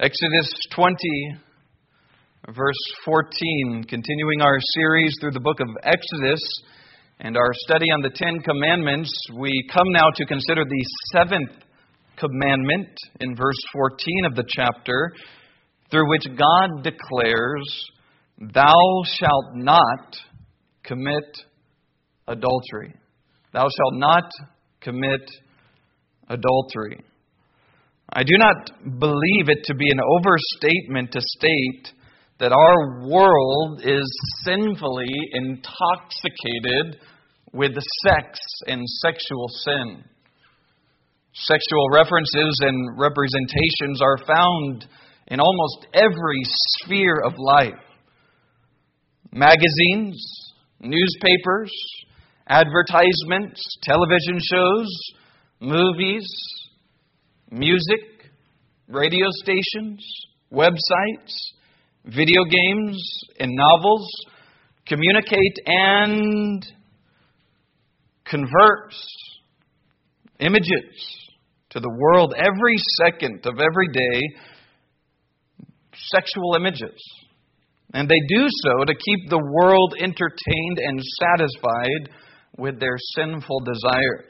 Exodus 20, verse 14, continuing our series through the book of Exodus and our study on the Ten Commandments, we come now to consider the seventh commandment in verse 14 of the chapter, through which God declares, "Thou shalt not commit adultery." Thou shalt not commit adultery. I do not believe it to be an overstatement to state that our world is sinfully intoxicated with sex and sexual sin. Sexual references and representations are found in almost every sphere of life. Magazines, newspapers, advertisements, television shows, movies, music, radio stations, websites, video games, and novels communicate and convert images to the world every second of every day, sexual images. And they do so to keep the world entertained and satisfied with their sinful desires.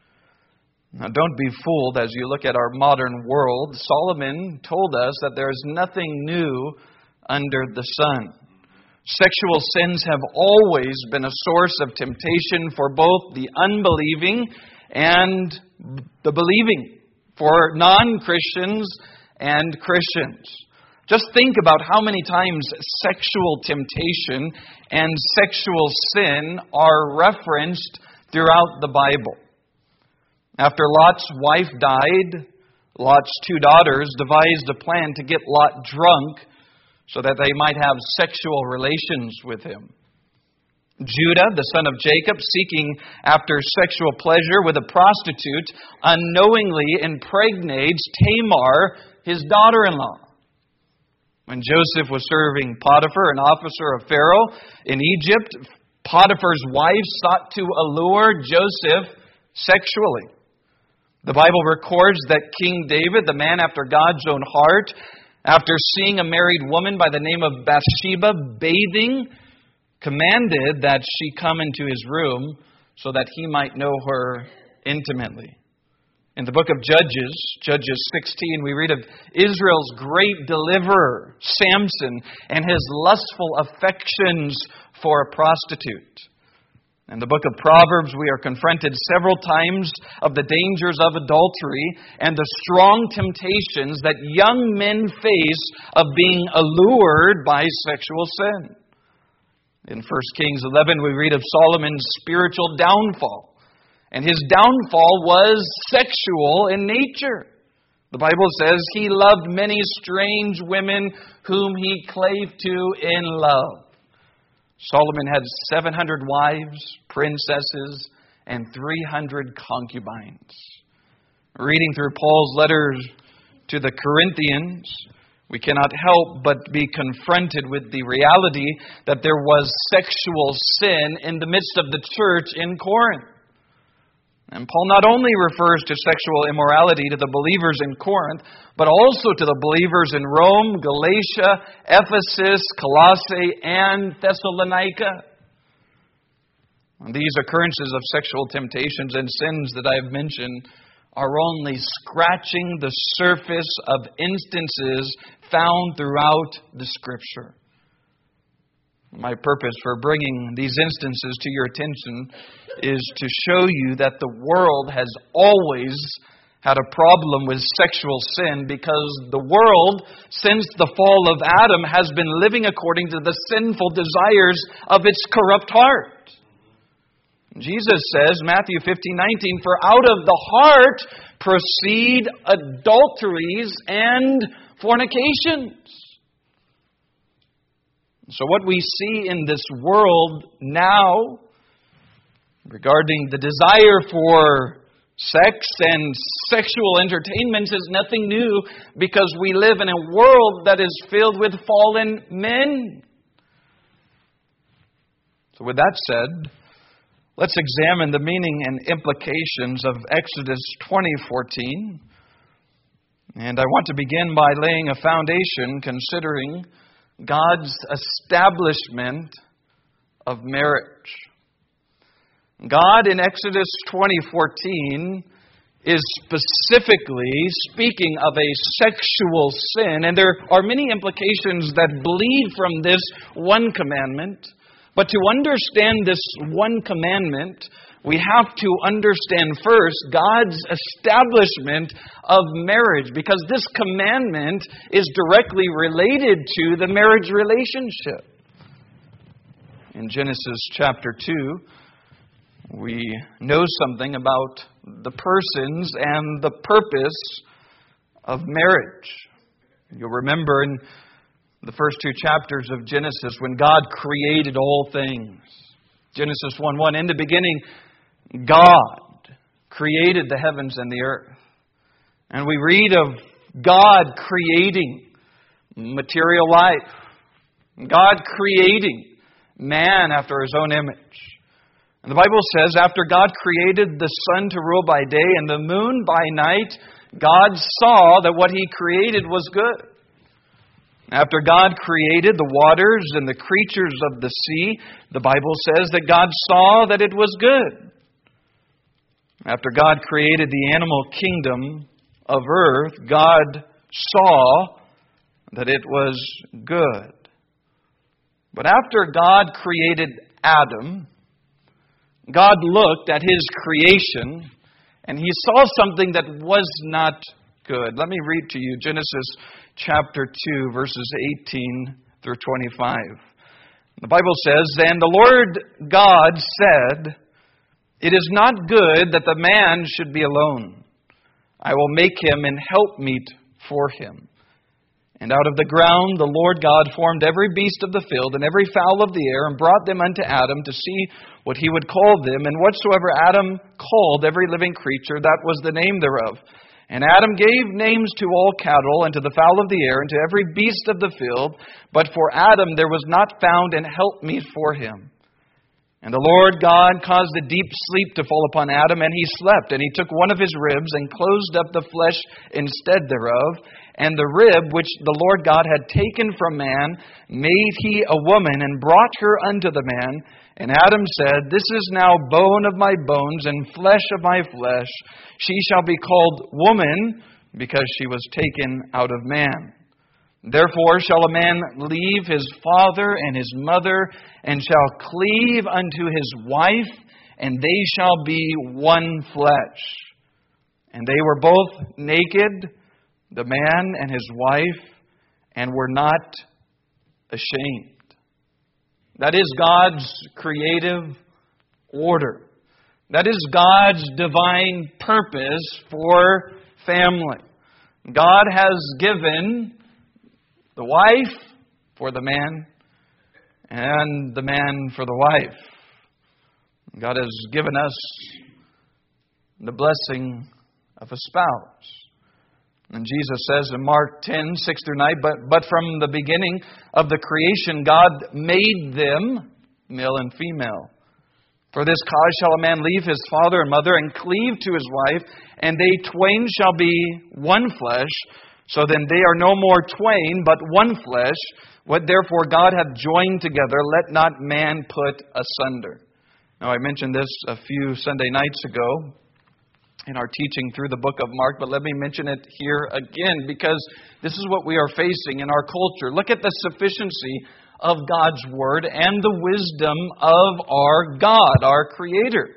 Now, don't be fooled as you look at our modern world. Solomon told us that there is nothing new under the sun. Sexual sins have always been a source of temptation for both the unbelieving and the believing, for non-Christians and Christians. Just think about how many times sexual temptation and sexual sin are referenced throughout the Bible. After Lot's wife died, Lot's two daughters devised a plan to get Lot drunk so that they might have sexual relations with him. Judah, the son of Jacob, seeking after sexual pleasure with a prostitute, unknowingly impregnates Tamar, his daughter-in-law. When Joseph was serving Potiphar, an officer of Pharaoh in Egypt, Potiphar's wife sought to allure Joseph sexually. The Bible records that King David, the man after God's own heart, after seeing a married woman by the name of Bathsheba bathing, commanded that she come into his room so that he might know her intimately. In the book of Judges 16, we read of Israel's great deliverer, Samson, and his lustful affections for a prostitute. In the book of Proverbs, we are confronted several times of the dangers of adultery and the strong temptations that young men face of being allured by sexual sin. In 1 Kings 11, we read of Solomon's spiritual downfall. And his downfall was sexual in nature. The Bible says he loved many strange women whom he clave to in love. Solomon had 700 wives, princesses, and 300 concubines. Reading through Paul's letters to the Corinthians, we cannot help but be confronted with the reality that there was sexual sin in the midst of the church in Corinth. And Paul not only refers to sexual immorality to the believers in Corinth, but also to the believers in Rome, Galatia, Ephesus, Colossae, and Thessalonica. And these occurrences of sexual temptations and sins that I have mentioned are only scratching the surface of instances found throughout the Scripture. My purpose for bringing these instances to your attention is to show you that the world has always had a problem with sexual sin because the world, since the fall of Adam, has been living according to the sinful desires of its corrupt heart. Jesus says, Matthew 15:19, "For out of the heart proceed adulteries and fornications." So what we see in this world now regarding the desire for sex and sexual entertainments is nothing new because we live in a world that is filled with fallen men. So with that said, let's examine the meaning and implications of Exodus 20:14. And I want to begin by laying a foundation considering God's establishment of marriage. God in Exodus 20:14 is specifically speaking of a sexual sin, and there are many implications that bleed from this one commandment. But to understand this one commandment, we have to understand first God's establishment of marriage, because this commandment is directly related to the marriage relationship. In Genesis chapter 2, we know something about the persons and the purpose of marriage. You'll remember in the first 2 chapters of Genesis when God created all things. Genesis 1:1, in the beginning, God created the heavens and the earth. And we read of God creating material life. God creating man after His own image. And the Bible says, after God created the sun to rule by day and the moon by night, God saw that what He created was good. After God created the waters and the creatures of the sea, the Bible says that God saw that it was good. After God created the animal kingdom of earth, God saw that it was good. But after God created Adam, God looked at His creation and He saw something that was not good. Let me read to you Genesis chapter 2, verses 18 through 25. The Bible says, and the Lord God said, it is not good that the man should be alone. I will make him an helpmeet for him. And out of the ground the Lord God formed every beast of the field and every fowl of the air, and brought them unto Adam to see what he would call them. And whatsoever Adam called every living creature, that was the name thereof. And Adam gave names to all cattle, and to the fowl of the air, and to every beast of the field. But for Adam there was not found an helpmeet for him. And the Lord God caused a deep sleep to fall upon Adam, and he slept. And he took one of his ribs, and closed up the flesh instead thereof. And the rib which the Lord God had taken from man made he a woman, and brought her unto the man. And Adam said, this is now bone of my bones, and flesh of my flesh. She shall be called woman, because she was taken out of man. Therefore shall a man leave his father and his mother, and shall cleave unto his wife, and they shall be one flesh. And they were both naked, the man and his wife, and were not ashamed. That is God's creative order. That is God's divine purpose for family. God has given the wife for the man, and the man for the wife. God has given us the blessing of a spouse. And Jesus says in Mark 10, 6 through 9, but from the beginning of the creation, God made them male and female. For this cause shall a man leave his father and mother, and cleave to his wife, and they twain shall be one flesh. So then they are no more twain, but one flesh. What therefore God hath joined together, let not man put asunder. Now I mentioned this a few Sunday nights ago in our teaching through the book of Mark, but let me mention it here again, because this is what we are facing in our culture. Look at the sufficiency of God's Word and the wisdom of our God, our Creator.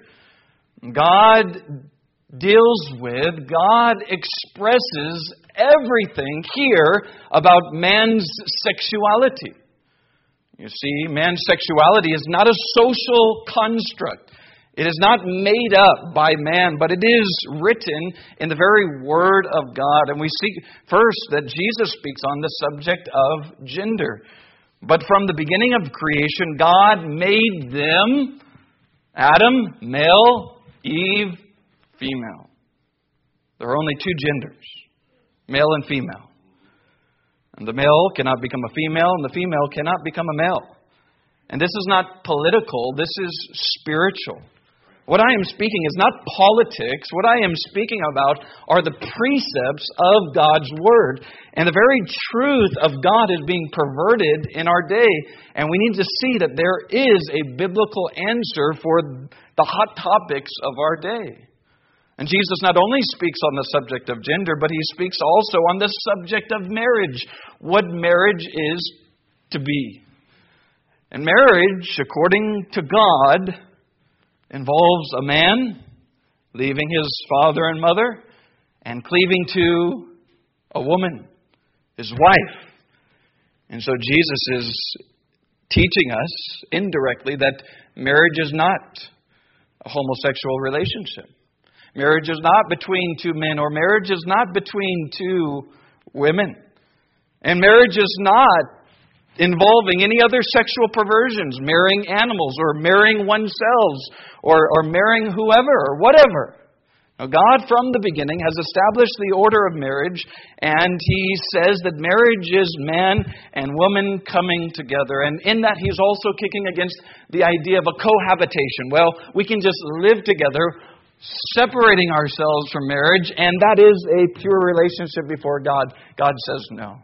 God deals with, God expresses everything here about man's sexuality. You see, man's sexuality is not a social construct. It is not made up by man, but it is written in the very Word of God. And we see first that Jesus speaks on the subject of gender. But from the beginning of creation, God made them, Adam, male, Eve, female. There are only two genders, male and female. And the male cannot become a female, and the female cannot become a male. And this is not political, this is spiritual. What I am speaking is not politics. What I am speaking about are the precepts of God's Word. And the very truth of God is being perverted in our day. And we need to see that there is a biblical answer for the hot topics of our day. And Jesus not only speaks on the subject of gender, but He speaks also on the subject of marriage. What marriage is to be. And marriage, according to God, involves a man leaving his father and mother and cleaving to a woman, his wife. And so Jesus is teaching us indirectly that marriage is not a homosexual relationship. Marriage is not between two men, or marriage is not between two women. And marriage is not involving any other sexual perversions, marrying animals or marrying oneself or marrying whoever or whatever. Now, God from the beginning has established the order of marriage, and He says that marriage is man and woman coming together. And in that He's also kicking against the idea of a cohabitation. Well, we can just live together, separating ourselves from marriage, and that is a pure relationship before God. God says no.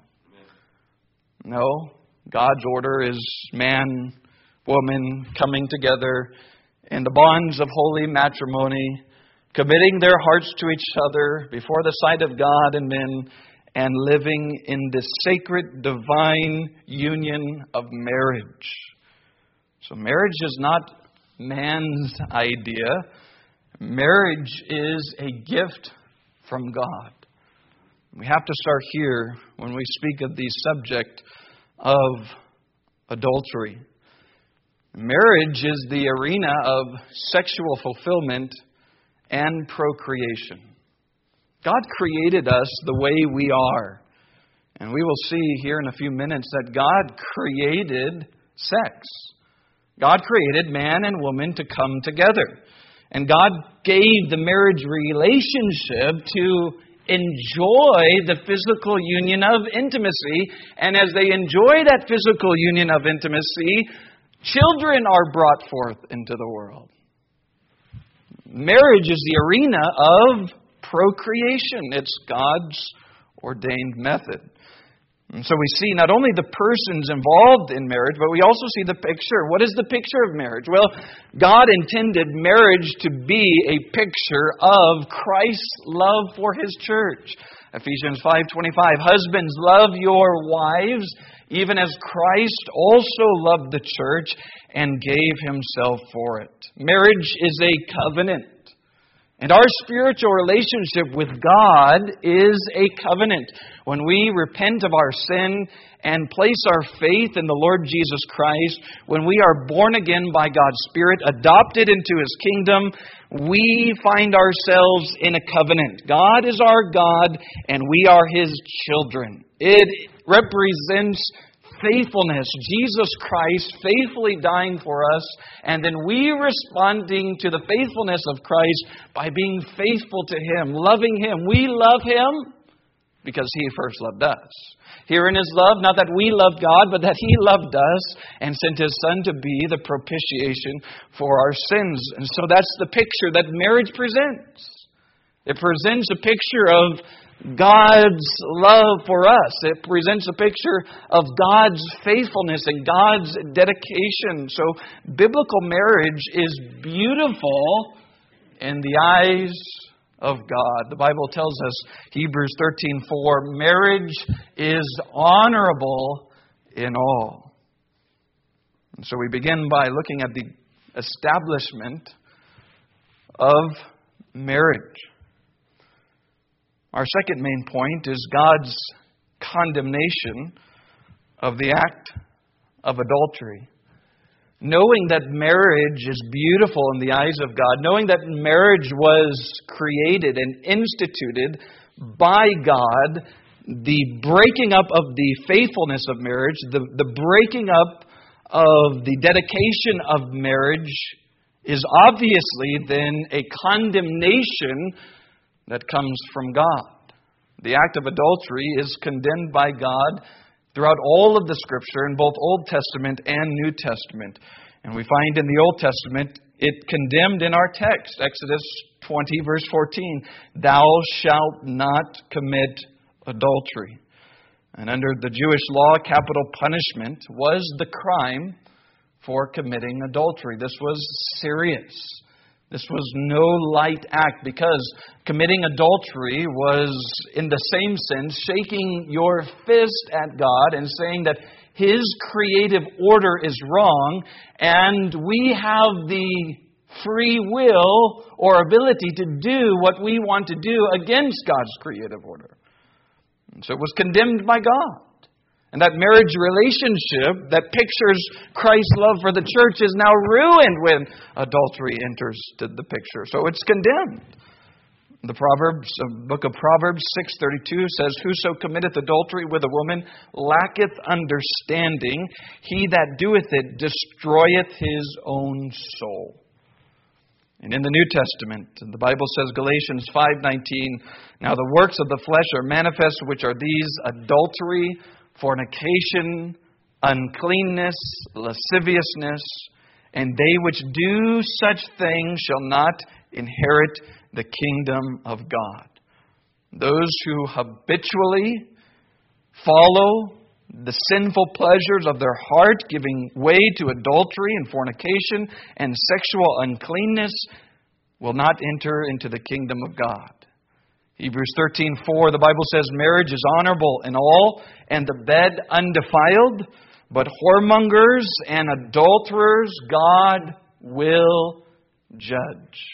No. God's order is man, woman coming together in the bonds of holy matrimony, committing their hearts to each other before the sight of God and men, and living in the sacred divine union of marriage. So marriage is not man's idea. Marriage is a gift from God. We have to start here when we speak of the subject of adultery. Marriage is the arena of sexual fulfillment and procreation. God created us the way we are. And we will see here in a few minutes that God created sex. God created man and woman to come together. And God gave the marriage relationship to enjoy the physical union of intimacy. And as they enjoy that physical union of intimacy, children are brought forth into the world. Marriage is the arena of procreation. It's God's ordained method. And so we see not only the persons involved in marriage, but we also see the picture. What is the picture of marriage? Well, God intended marriage to be a picture of Christ's love for His church. Ephesians 5:25, husbands, love your wives, even as Christ also loved the church and gave Himself for it. Marriage is a covenant. And our spiritual relationship with God is a covenant. When we repent of our sin and place our faith in the Lord Jesus Christ, when we are born again by God's Spirit, adopted into His kingdom, we find ourselves in a covenant. God is our God, and we are His children. It represents faithfulness, Jesus Christ faithfully dying for us, and then we responding to the faithfulness of Christ by being faithful to Him, loving Him. We love Him because He first loved us. Here in His love, not that we loved God, but that He loved us and sent His Son to be the propitiation for our sins. And so that's the picture that marriage presents. It presents a picture of God's love for us. It presents a picture of God's faithfulness and God's dedication. So biblical marriage is beautiful in the eyes of God. The Bible tells us, Hebrews 13:4, marriage is honorable in all. And so we begin by looking at the establishment of marriage. Our second main point is God's condemnation of the act of adultery. Knowing that marriage is beautiful in the eyes of God, knowing that marriage was created and instituted by God, the breaking up of the faithfulness of marriage, the breaking up of the dedication of marriage is obviously then a condemnation that comes from God. The act of adultery is condemned by God throughout all of the Scripture in both Old Testament and New Testament. And we find in the Old Testament it condemned in our text, Exodus 20, verse 14, "Thou shalt not commit adultery." And under the Jewish law, capital punishment was the crime for committing adultery. This was serious. This was no light act, because committing adultery was, in the same sense, shaking your fist at God and saying that His creative order is wrong, and we have the free will or ability to do what we want to do against God's creative order. And so it was condemned by God. And that marriage relationship that pictures Christ's love for the church is now ruined when adultery enters the picture. So it's condemned. The book of Proverbs 6:32 says, "Whoso committeth adultery with a woman lacketh understanding. He that doeth it destroyeth his own soul." And in the New Testament, the Bible says, Galatians 5:19, "Now the works of the flesh are manifest, which are these: adultery, fornication, uncleanness, lasciviousness, and they which do such things shall not inherit the kingdom of God." Those who habitually follow the sinful pleasures of their heart, giving way to adultery and fornication and sexual uncleanness, will not enter into the kingdom of God. Hebrews 13:4, the Bible says, "Marriage is honorable in all, and the bed undefiled, but whoremongers and adulterers God will judge."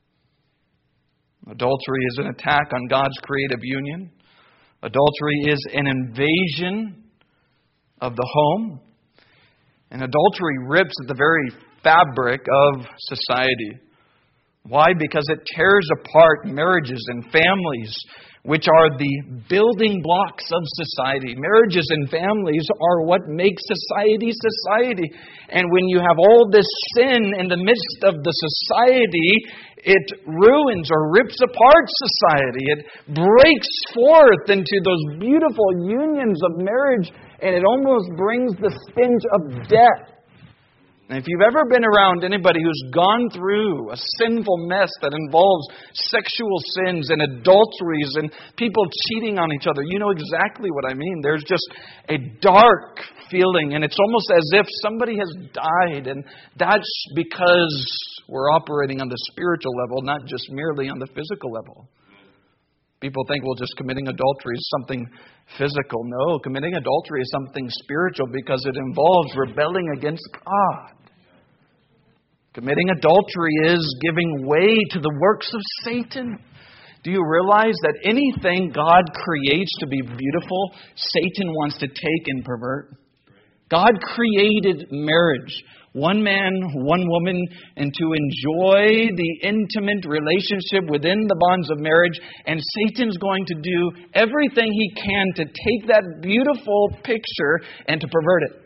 Adultery is an attack on God's creative union. Adultery is an invasion of the home. And adultery rips at the very fabric of society. Why? Because it tears apart marriages and families, which are the building blocks of society. Marriages and families are what make society society. And when you have all this sin in the midst of the society, it ruins or rips apart society. It breaks forth into those beautiful unions of marriage, and it almost brings the stench of death. And if you've ever been around anybody who's gone through a sinful mess that involves sexual sins and adulteries and people cheating on each other, you know exactly what I mean. There's just a dark feeling, and it's almost as if somebody has died, and that's because we're operating on the spiritual level, not just merely on the physical level. People think, well, just committing adultery is something physical. No, committing adultery is something spiritual because it involves rebelling against God. Committing adultery is giving way to the works of Satan. Do you realize that anything God creates to be beautiful, Satan wants to take and pervert? God created marriage, one man, one woman, and to enjoy the intimate relationship within the bonds of marriage. And Satan's going to do everything he can to take that beautiful picture and to pervert it.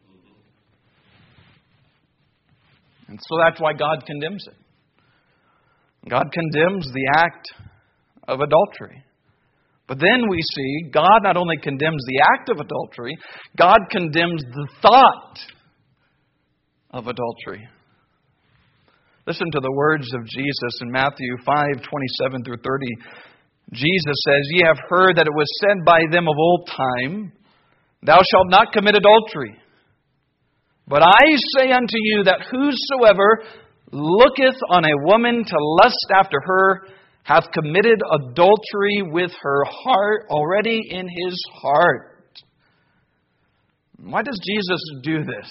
And so that's why God condemns it. God condemns the act of adultery. But then we see God not only condemns the act of adultery, God condemns the thought of adultery. Listen to the words of Jesus in Matthew 5:27 through 30. Jesus says, "Ye have heard that it was said by them of old time, Thou shalt not commit adultery. But I say unto you that whosoever looketh on a woman to lust after her hath committed adultery with her heart already in his heart." Why does Jesus do this?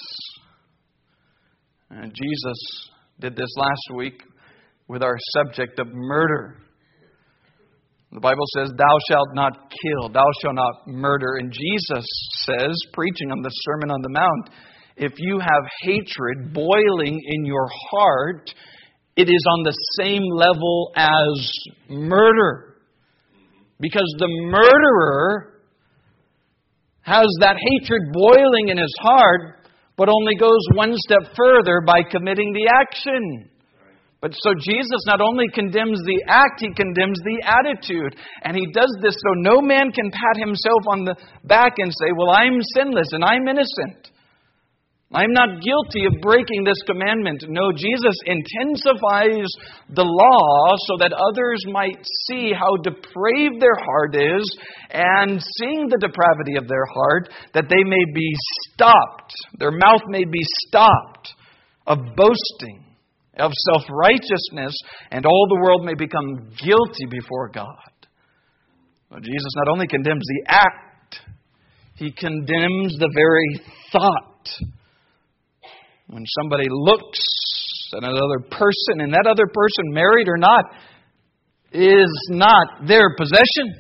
And Jesus did this last week with our subject of murder. The Bible says, "Thou shalt not kill, thou shalt not murder." And Jesus says, preaching on the Sermon on the Mount, if you have hatred boiling in your heart, it is on the same level as murder. Because the murderer has that hatred boiling in his heart, but only goes one step further by committing the action. But so Jesus not only condemns the act, he condemns the attitude. And he does this so no man can pat himself on the back and say, well, I'm sinless and I'm innocent. I'm not guilty of breaking this commandment. No, Jesus intensifies the law so that others might see how depraved their heart is, and seeing the depravity of their heart, that they may be stopped. Their mouth may be stopped of boasting, of self-righteousness, and all the world may become guilty before God. Well, Jesus not only condemns the act, He condemns the very thought. When somebody looks at another person, and that other person, married or not, is not their possession.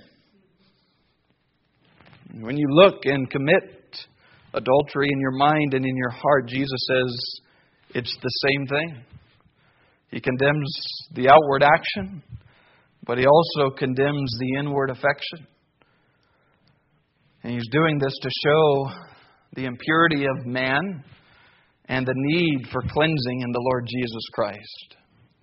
When you look and commit adultery in your mind and in your heart, Jesus says it's the same thing. He condemns the outward action, but He also condemns the inward affection. And He's doing this to show the impurity of man and the need for cleansing in the Lord Jesus Christ.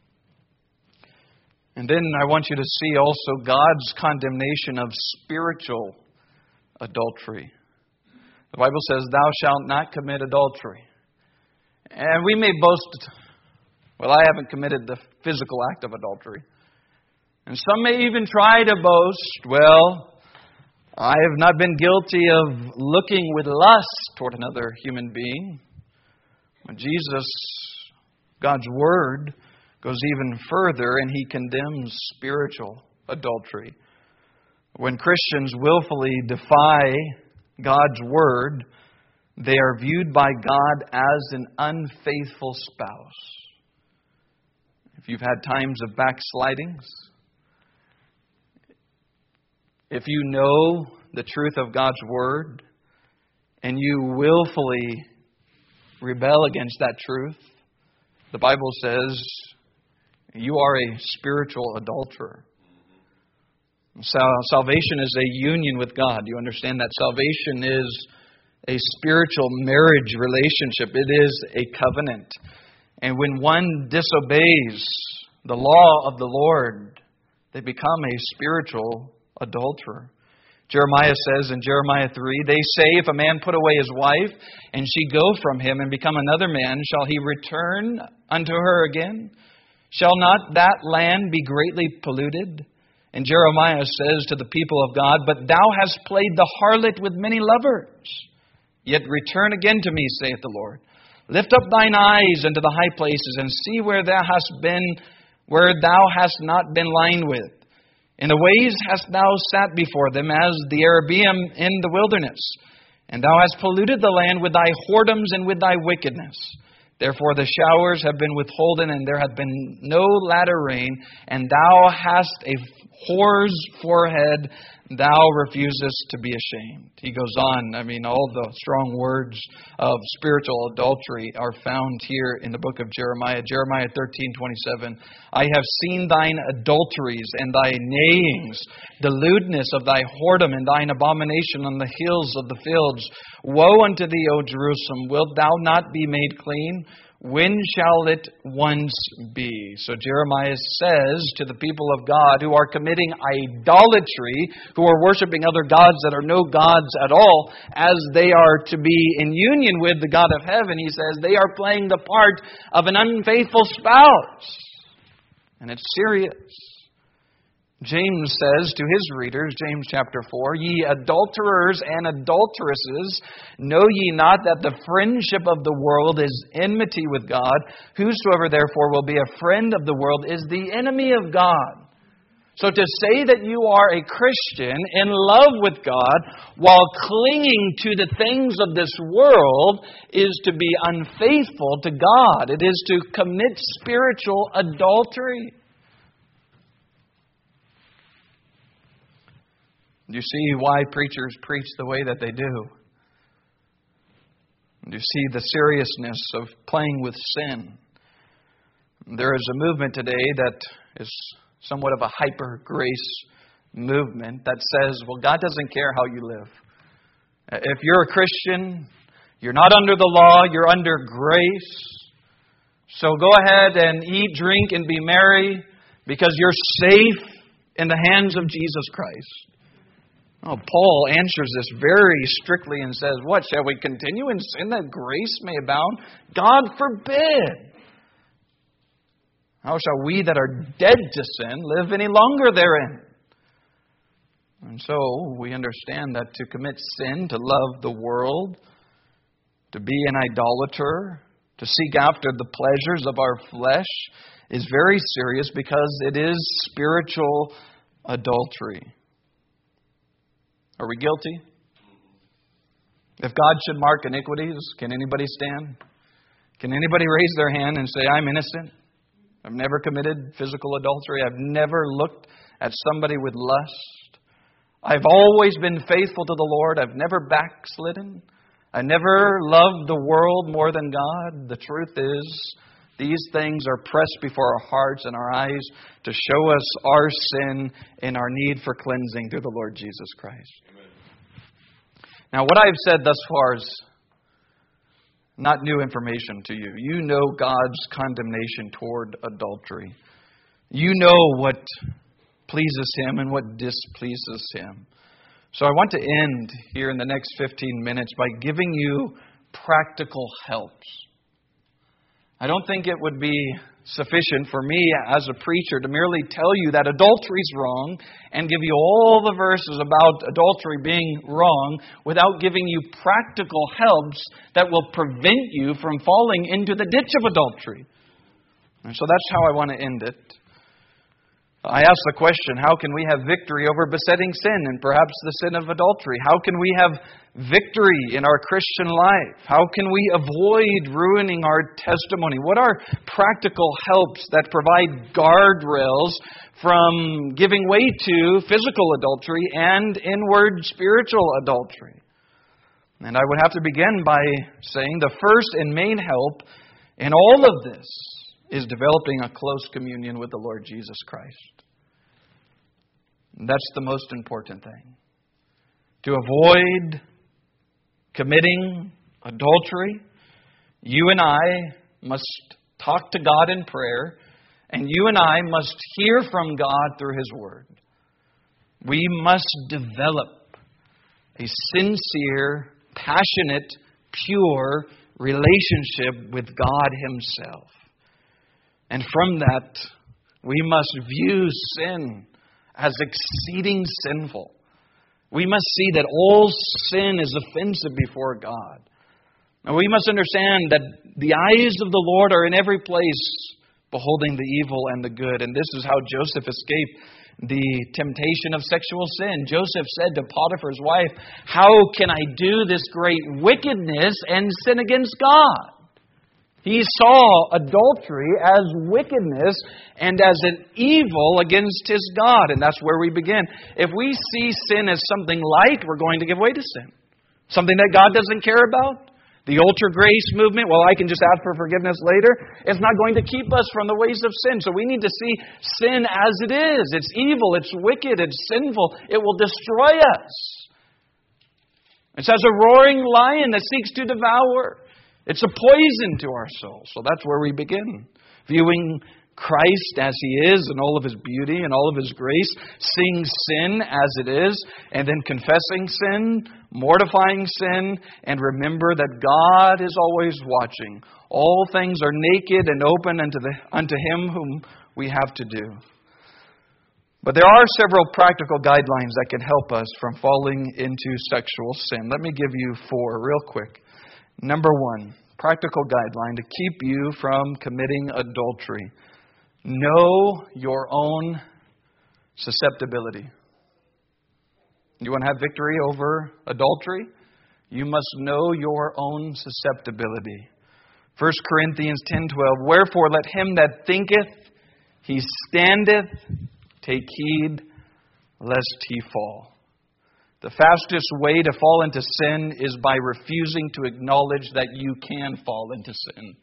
And then I want you to see also God's condemnation of spiritual adultery. The Bible says, "Thou shalt not commit adultery." And we may boast, well, I haven't committed the physical act of adultery. And some may even try to boast, well, I have not been guilty of looking with lust toward another human being. But Jesus, God's Word, goes even further, and He condemns spiritual adultery. When Christians willfully defy God's Word, they are viewed by God as an unfaithful spouse. If you've had times of backslidings, if you know the truth of God's Word, and you willfully rebel against that truth, the Bible says you are a spiritual adulterer. Salvation is a union with God. You understand that salvation is a spiritual marriage relationship. It is a covenant. And when one disobeys the law of the Lord, they become a spiritual adulterer. Jeremiah says in Jeremiah 3, "They say, if a man put away his wife, and she go from him and become another man, shall he return unto her again? Shall not that land be greatly polluted?" And Jeremiah says to the people of God, "But thou hast played the harlot with many lovers. Yet return again to me, saith the Lord. Lift up thine eyes unto the high places, and see where thou hast not been lined with. In the ways hast thou sat before them, as the Arabeam in the wilderness. And thou hast polluted the land with thy whoredoms and with thy wickedness. Therefore the showers have been withholden, and there hath been no latter rain. And thou hast a whore's forehead, thou refusest to be ashamed." He goes on. All the strong words of spiritual adultery are found here in the book of Jeremiah. Jeremiah 13:27. "I have seen thine adulteries and thy neighings, the lewdness of thy whoredom and thine abomination on the hills of the fields. Woe unto thee, O Jerusalem! Wilt thou not be made clean? When shall it once be?" So Jeremiah says to the people of God who are committing idolatry, who are worshiping other gods that are no gods at all, as they are to be in union with the God of heaven, he says they are playing the part of an unfaithful spouse. And it's serious. James says to his readers, James chapter 4, "Ye adulterers and adulteresses, know ye not that the friendship of the world is enmity with God? Whosoever therefore will be a friend of the world is the enemy of God." So to say that you are a Christian in love with God while clinging to the things of this world is to be unfaithful to God. It is to commit spiritual adultery. You see why preachers preach the way that they do. You see the seriousness of playing with sin. There is a movement today that is somewhat of a hyper-grace movement that says, well, God doesn't care how you live. If you're a Christian, you're not under the law, you're under grace. So go ahead and eat, drink, and be merry because you're safe in the hands of Jesus Christ. Oh, Paul answers this very strictly and says, what, shall we continue in sin that grace may abound? God forbid. How shall we that are dead to sin live any longer therein? And so we understand that to commit sin, to love the world, to be an idolater, to seek after the pleasures of our flesh is very serious because it is spiritual adultery. Are we guilty? If God should mark iniquities, can anybody stand? Can anybody raise their hand and say, I'm innocent? I've never committed physical adultery. I've never looked at somebody with lust. I've always been faithful to the Lord. I've never backslidden. I never loved the world more than God. The truth is, these things are pressed before our hearts and our eyes to show us our sin and our need for cleansing through the Lord Jesus Christ. Amen. Now, what I've said thus far is not new information to you. You know God's condemnation toward adultery. You know what pleases Him and what displeases Him. So I want to end here in the next 15 minutes by giving you practical helps. I don't think it would be sufficient for me as a preacher to merely tell you that adultery is wrong and give you all the verses about adultery being wrong without giving you practical helps that will prevent you from falling into the ditch of adultery. And so that's how I want to end it. I ask the question, how can we have victory over besetting sin and perhaps the sin of adultery? How can we have victory in our Christian life? How can we avoid ruining our testimony? What are practical helps that provide guardrails from giving way to physical adultery and inward spiritual adultery? And I would have to begin by saying the first and main help in all of this is developing a close communion with the Lord Jesus Christ. That's the most important thing. To avoid committing adultery, you and I must talk to God in prayer, and you and I must hear from God through His Word. We must develop a sincere, passionate, pure relationship with God Himself. And from that, we must view sin as exceeding sinful. We must see that all sin is offensive before God. And we must understand that the eyes of the Lord are in every place, beholding the evil and the good. And this is how Joseph escaped the temptation of sexual sin. Joseph said to Potiphar's wife, "How can I do this great wickedness and sin against God?" He saw adultery as wickedness and as an evil against his God. And that's where we begin. If we see sin as something light, we're going to give way to sin. Something that God doesn't care about. The ultra grace movement, well, I can just ask for forgiveness later. It's not going to keep us from the ways of sin. So we need to see sin as it is. It's evil, it's wicked, it's sinful. It will destroy us. It's as a roaring lion that seeks to devour. It's a poison to our soul. So that's where we begin. Viewing Christ as He is in all of His beauty and all of His grace. Seeing sin as it is. And then confessing sin. Mortifying sin. And remember that God is always watching. All things are naked and open unto Him whom we have to do. But there are several practical guidelines that can help us from falling into sexual sin. Let me give you 4 real quick. Number 1, practical guideline to keep you from committing adultery. Know your own susceptibility. You want to have victory over adultery? You must know your own susceptibility. 1 Corinthians 10:12, "Wherefore let him that thinketh he standeth take heed lest he fall." The fastest way to fall into sin is by refusing to acknowledge that you can fall into sin.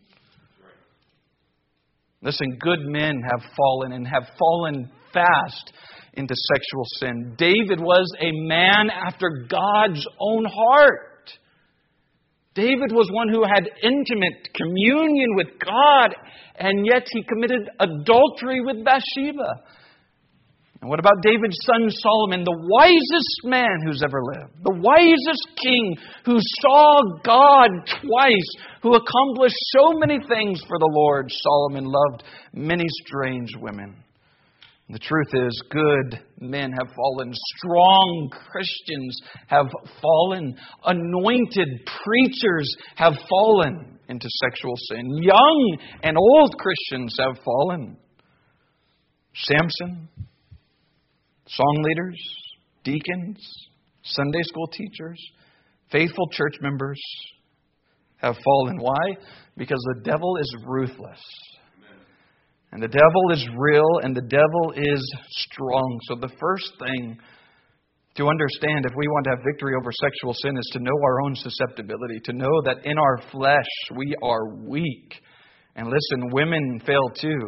Listen, good men have fallen and have fallen fast into sexual sin. David was a man after God's own heart. David was one who had intimate communion with God, and yet he committed adultery with Bathsheba. And what about David's son Solomon, the wisest man who's ever lived, the wisest king who saw God twice, who accomplished so many things for the Lord? Solomon loved many strange women. The truth is, good men have fallen. Strong Christians have fallen. Anointed preachers have fallen into sexual sin. Young and old Christians have fallen. Samson, song leaders, deacons, Sunday school teachers, faithful church members have fallen. Why? Because the devil is ruthless. And the devil is real, and the devil is strong. So the first thing to understand if we want to have victory over sexual sin is to know our own susceptibility, to know that in our flesh we are weak. And listen, women fail too.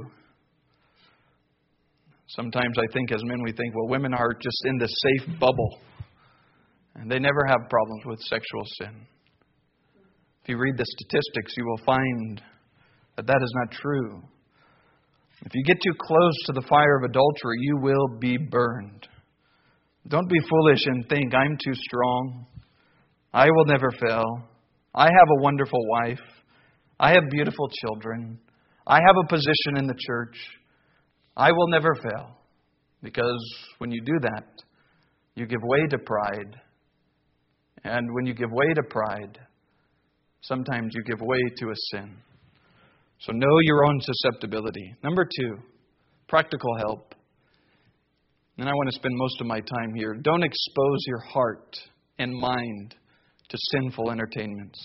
Sometimes I think as men we think, well, women are just in this safe bubble. And they never have problems with sexual sin. If you read the statistics, you will find that that is not true. If you get too close to the fire of adultery, you will be burned. Don't be foolish and think, I'm too strong. I will never fail. I have a wonderful wife. I have beautiful children. I have a position in the church. I will never fail. Because when you do that, you give way to pride. And when you give way to pride, sometimes you give way to a sin. So know your own susceptibility. Number 2, practical help. And I want to spend most of my time here. Don't expose your heart and mind to sinful entertainments.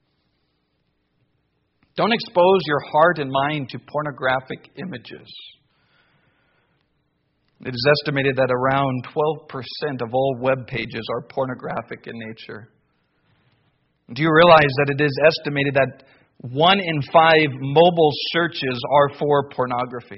Don't expose your heart and mind to pornographic images. It is estimated that around 12% of all web pages are pornographic in nature. Do you realize that it is estimated that 1 in 5 mobile searches are for pornography?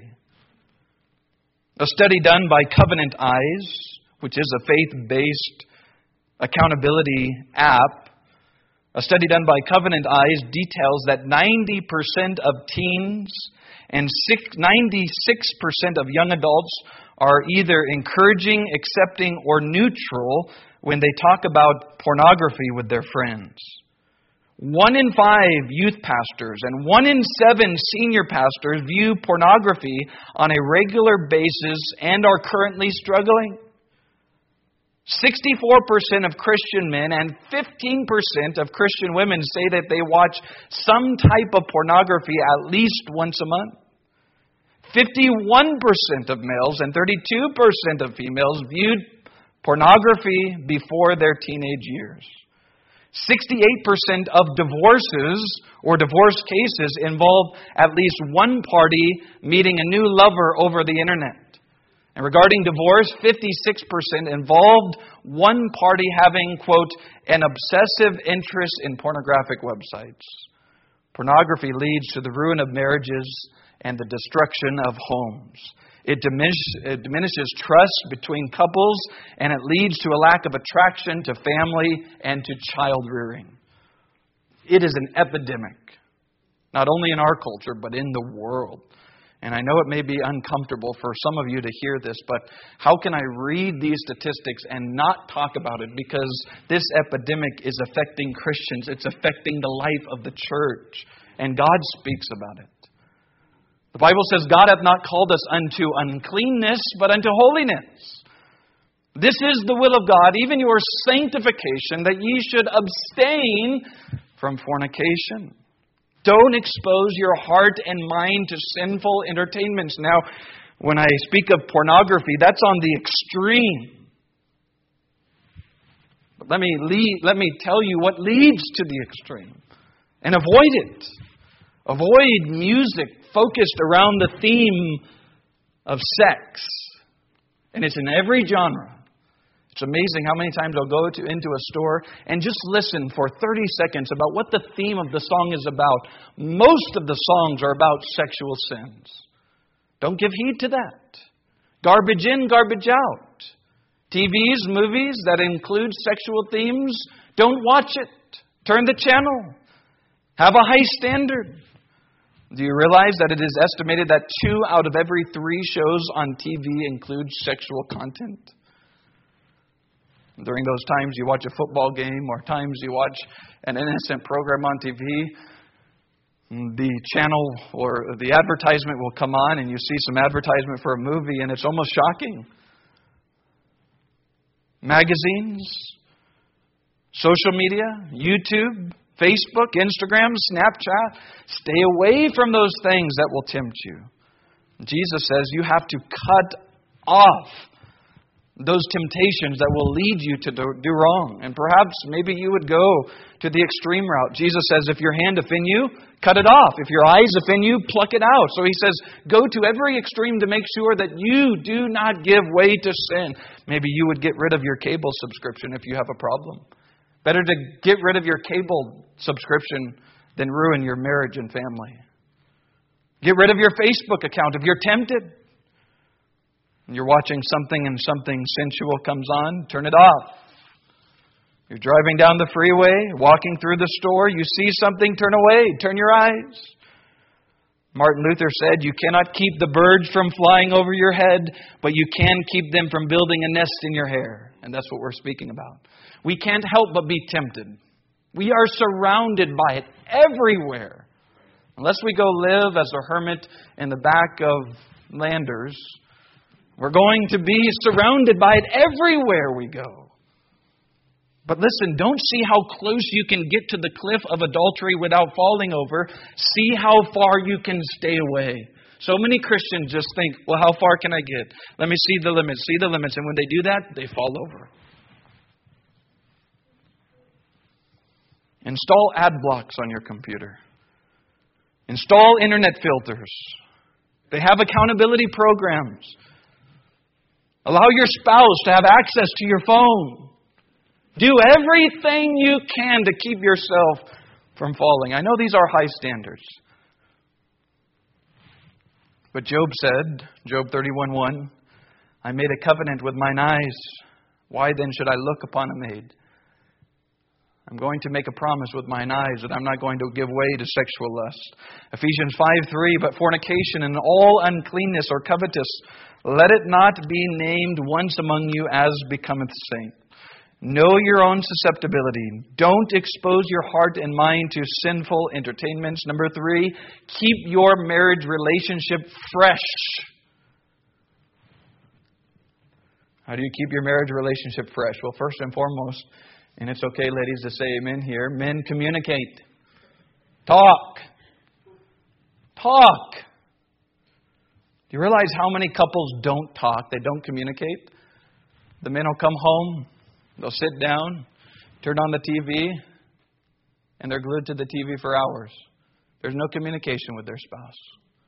A study done by Covenant Eyes, which is a faith-based accountability app, a study done by Covenant Eyes details that 90% of teens and 96% of young adults are either encouraging, accepting, or neutral when they talk about pornography with their friends. 1 in 5 youth pastors and 1 in 7 senior pastors view pornography on a regular basis and are currently struggling. 64% of Christian men and 15% of Christian women say that they watch some type of pornography at least once a month. 51% of males and 32% of females viewed pornography before their teenage years. 68% of divorces or divorce cases involve at least one party meeting a new lover over the internet. And regarding divorce, 56% involved one party having, quote, an obsessive interest in pornographic websites. Pornography leads to the ruin of marriages and the destruction of homes. It diminishes trust between couples, and it leads to a lack of attraction to family and to child rearing. It is an epidemic, not only in our culture, but in the world. And I know it may be uncomfortable for some of you to hear this, but how can I read these statistics and not talk about it? Because this epidemic is affecting Christians. It's affecting the life of the church. And God speaks about it. The Bible says, God hath not called us unto uncleanness, but unto holiness. This is the will of God, even your sanctification, that ye should abstain from fornication. Don't expose your heart and mind to sinful entertainments. Now, when I speak of pornography, that's on the extreme. But let me tell you what leads to the extreme. And avoid it. Avoid music focused around the theme of sex. And it's in every genre. It's amazing how many times I'll go into a store and just listen for 30 seconds about what the theme of the song is about. Most of the songs are about sexual sins. Don't give heed to that. Garbage in, garbage out. TVs, movies that include sexual themes, don't watch it. Turn the channel. Have a high standard. Do you realize that it is estimated that 2 out of every 3 shows on TV include sexual content? During those times you watch a football game or times you watch an innocent program on TV, the channel or the advertisement will come on and you see some advertisement for a movie and it's almost shocking. Magazines, social media, YouTube, Facebook, Instagram, Snapchat. Stay away from those things that will tempt you. Jesus says you have to cut off those temptations that will lead you to do wrong. And perhaps maybe you would go to the extreme route. Jesus says if your hand offend you, cut it off. If your eyes offend you, pluck it out. So he says go to every extreme to make sure that you do not give way to sin. Maybe you would get rid of your cable subscription if you have a problem. Better to get rid of your cable subscription than ruin your marriage and family. Get rid of your Facebook account if you're tempted. You're watching something and something sensual comes on, turn it off. You're driving down the freeway, walking through the store, you see something, turn away, turn your eyes. Martin Luther said, you cannot keep the birds from flying over your head, but you can keep them from building a nest in your hair. And that's what we're speaking about. We can't help but be tempted. We are surrounded by it everywhere. Unless we go live as a hermit in the back of Landers, we're going to be surrounded by it everywhere we go. But listen, don't see how close you can get to the cliff of adultery without falling over. See how far you can stay away. So many Christians just think, well, how far can I get? Let me see the limits, see the limits. And when they do that, they fall over. Install ad blocks on your computer. Install internet filters. They have accountability programs. Allow your spouse to have access to your phone. Do everything you can to keep yourself from falling. I know these are high standards. But Job said, Job 31:1, I made a covenant with mine eyes. Why then should I look upon a maid? I'm going to make a promise with mine eyes that I'm not going to give way to sexual lust. Ephesians 5:3, but fornication and all uncleanness or covetous, let it not be named once among you as becometh saint. Know your own susceptibility. Don't expose your heart and mind to sinful entertainments. Number 3, keep your marriage relationship fresh. How do you keep your marriage relationship fresh? Well, first and foremost, and it's okay, ladies, to say amen here, men communicate. Talk. Talk. Do you realize how many couples don't talk? They don't communicate. The men will come home, they'll sit down, turn on the TV, and they're glued to the TV for hours. There's no communication with their spouse.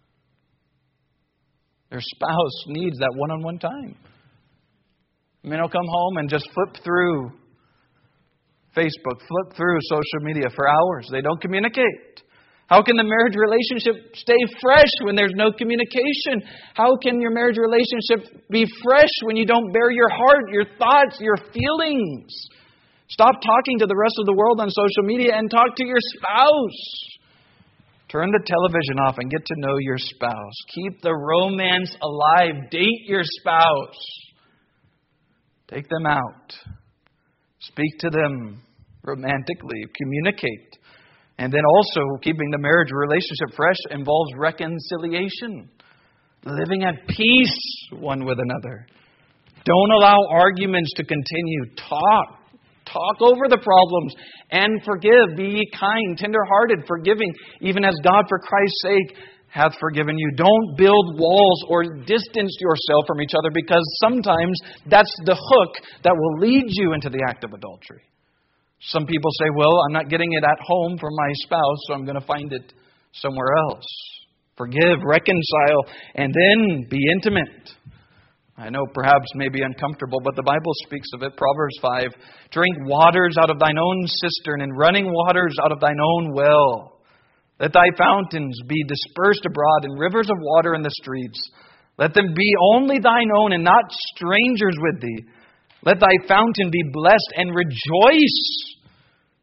Their spouse needs that one-on-one time. Men will come home and just flip through Facebook, flip through social media for hours. They don't communicate. How can the marriage relationship stay fresh when there's no communication? How can your marriage relationship be fresh when you don't bear your heart, your thoughts, your feelings? Stop talking to the rest of the world on social media and talk to your spouse. Turn the television off and get to know your spouse. Keep the romance alive. Date your spouse. Take them out. Speak to them romantically. Communicate. And then also, keeping the marriage relationship fresh involves reconciliation. Living at peace one with another. Don't allow arguments to continue. Talk. Talk over the problems and forgive. Be kind, tender-hearted, forgiving, even as God, for Christ's sake, hath forgiven you. Don't build walls or distance yourself from each other, because sometimes that's the hook that will lead you into the act of adultery. Some people say, well, I'm not getting it at home from my spouse, so I'm going to find it somewhere else. Forgive, reconcile, and then be intimate. I know perhaps may be uncomfortable, but the Bible speaks of it. Proverbs 5, drink waters out of thine own cistern and running waters out of thine own well. Let thy fountains be dispersed abroad and rivers of water in the streets. Let them be only thine own and not strangers with thee. Let thy fountain be blessed and rejoice.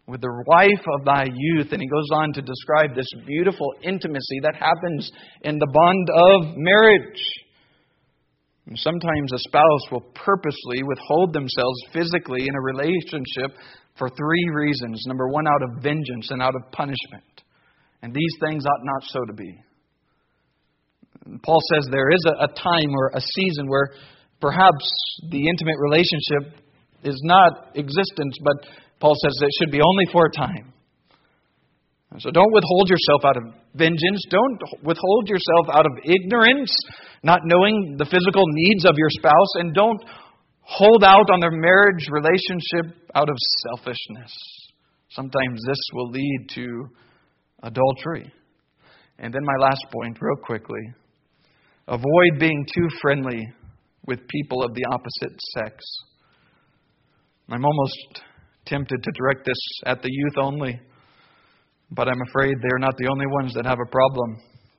with the wife of thy youth. And he goes on to describe this beautiful intimacy that happens in the bond of marriage. And sometimes a spouse will purposely withhold themselves physically in a relationship for three reasons. Number one, out of vengeance and out of punishment. And these things ought not so to be. Paul says there is a time or a season where perhaps the intimate relationship is not existence, but Paul says it should be only for a time. So don't withhold yourself out of vengeance. Don't withhold yourself out of ignorance, not knowing the physical needs of your spouse. And don't hold out on their marriage relationship out of selfishness. Sometimes this will lead to adultery. And then my last point, real quickly. Avoid being too friendly with people of the opposite sex. I'm almost tempted to direct this at the youth only, but I'm afraid they're not the only ones that have a problem.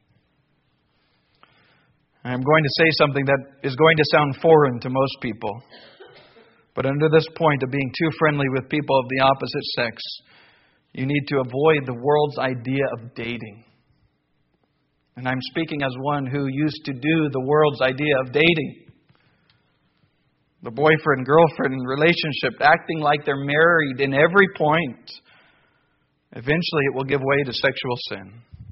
I'm going to say something that is going to sound foreign to most people, but under this point of being too friendly with people of the opposite sex, you need to avoid the world's idea of dating. And I'm speaking as one who used to do the world's idea of dating. The boyfriend-girlfriend relationship, acting like they're married in every point. Eventually it will give way to sexual sin.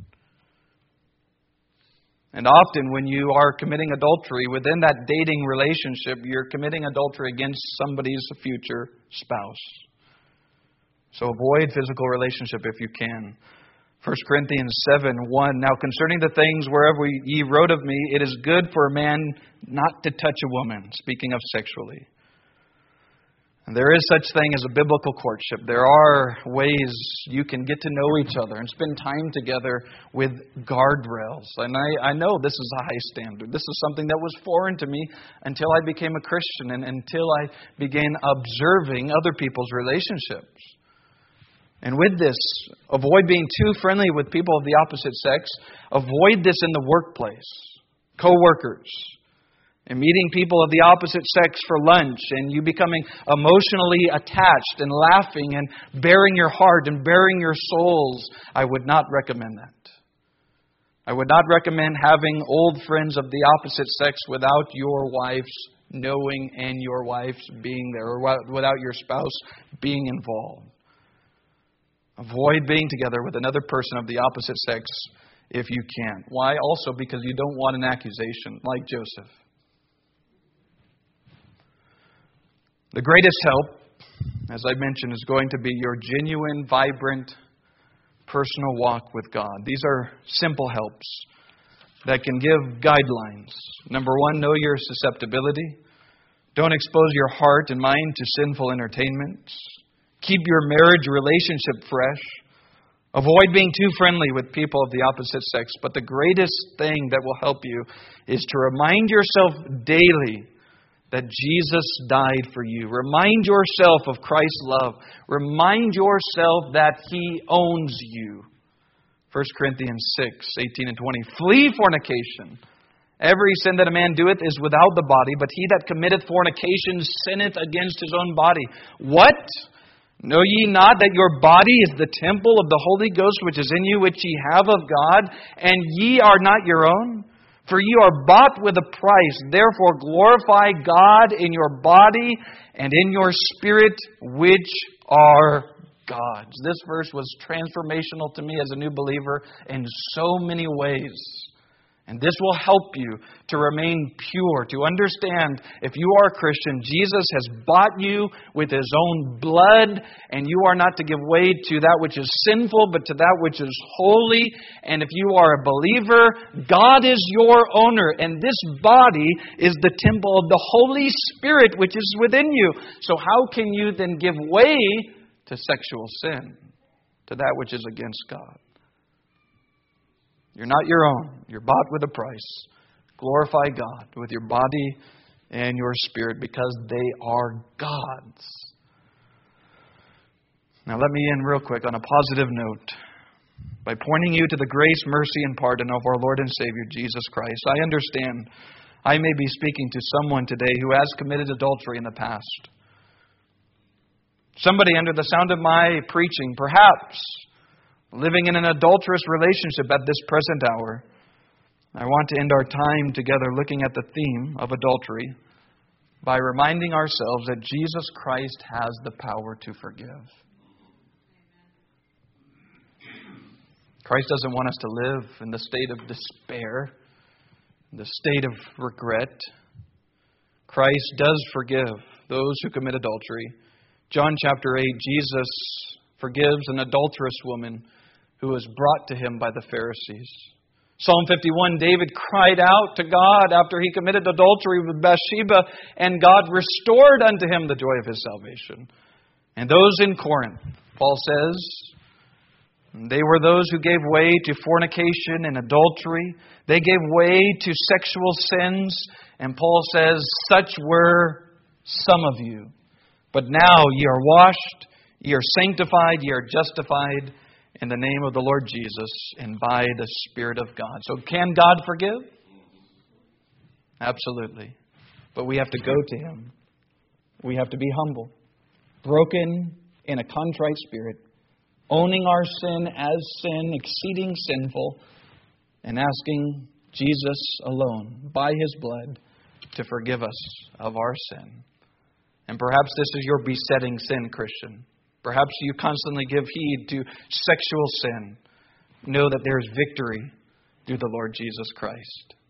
And often when you are committing adultery within that dating relationship, you're committing adultery against somebody's future spouse. So avoid physical relationship if you can. 1 Corinthians 7:1. Now concerning the things wherever ye wrote of me, it is good for a man not to touch a woman, speaking of sexually. And there is such thing as a biblical courtship. There are ways you can get to know each other and spend time together with guardrails. And I know this is a high standard. This is something that was foreign to me until I became a Christian and until I began observing other people's relationships. And with this, avoid being too friendly with people of the opposite sex. Avoid this in the workplace, co-workers, and meeting people of the opposite sex for lunch, and you becoming emotionally attached and laughing and bearing your heart and bearing your souls. I would not recommend that. I would not recommend having old friends of the opposite sex without your wife's knowing and your wife's being there, or without your spouse being involved. Avoid being together with another person of the opposite sex if you can. Why? Also because you don't want an accusation like Joseph. The greatest help, as I mentioned, is going to be your genuine, vibrant, personal walk with God. These are simple helps that can give guidelines. Number one, know your susceptibility. Don't expose your heart and mind to sinful entertainments. Keep your marriage relationship fresh. Avoid being too friendly with people of the opposite sex. But the greatest thing that will help you is to remind yourself daily that Jesus died for you. Remind yourself of Christ's love. Remind yourself that He owns you. 1 Corinthians 6:18 and 20. Flee fornication. Every sin that a man doeth is without the body, but he that committeth fornication sinneth against his own body. What? Know ye not that your body is the temple of the Holy Ghost which is in you, which ye have of God, and ye are not your own? For ye are bought with a price. Therefore glorify God in your body and in your spirit, which are God's. This verse was transformational to me as a new believer in so many ways. And this will help you to remain pure, to understand if you are a Christian, Jesus has bought you with His own blood, and you are not to give way to that which is sinful, but to that which is holy. And if you are a believer, God is your owner, and this body is the temple of the Holy Spirit which is within you. So how can you then give way to sexual sin, to that which is against God? You're not your own. You're bought with a price. Glorify God with your body and your spirit because they are God's. Now let me end real quick on a positive note by pointing you to the grace, mercy, and pardon of our Lord and Savior Jesus Christ. I understand I may be speaking to someone today who has committed adultery in the past. Somebody under the sound of my preaching, perhaps living in an adulterous relationship at this present hour. I want to end our time together looking at the theme of adultery by reminding ourselves that Jesus Christ has the power to forgive. Christ doesn't want us to live in the state of despair, the state of regret. Christ does forgive those who commit adultery. John chapter 8, Jesus forgives an adulterous woman who was brought to him by the Pharisees. Psalm 51, David cried out to God after he committed adultery with Bathsheba, and God restored unto him the joy of his salvation. And those in Corinth, Paul says, they were those who gave way to fornication and adultery. They gave way to sexual sins. And Paul says, such were some of you. But now ye are washed, ye are sanctified, ye are justified in the name of the Lord Jesus and by the Spirit of God. So can God forgive? Absolutely. But we have to go to Him. We have to be humble, broken in a contrite spirit, owning our sin as sin, exceeding sinful, and asking Jesus alone, by His blood, to forgive us of our sin. And perhaps this is your besetting sin, Christian. Perhaps you constantly give heed to sexual sin. Know that there is victory through the Lord Jesus Christ.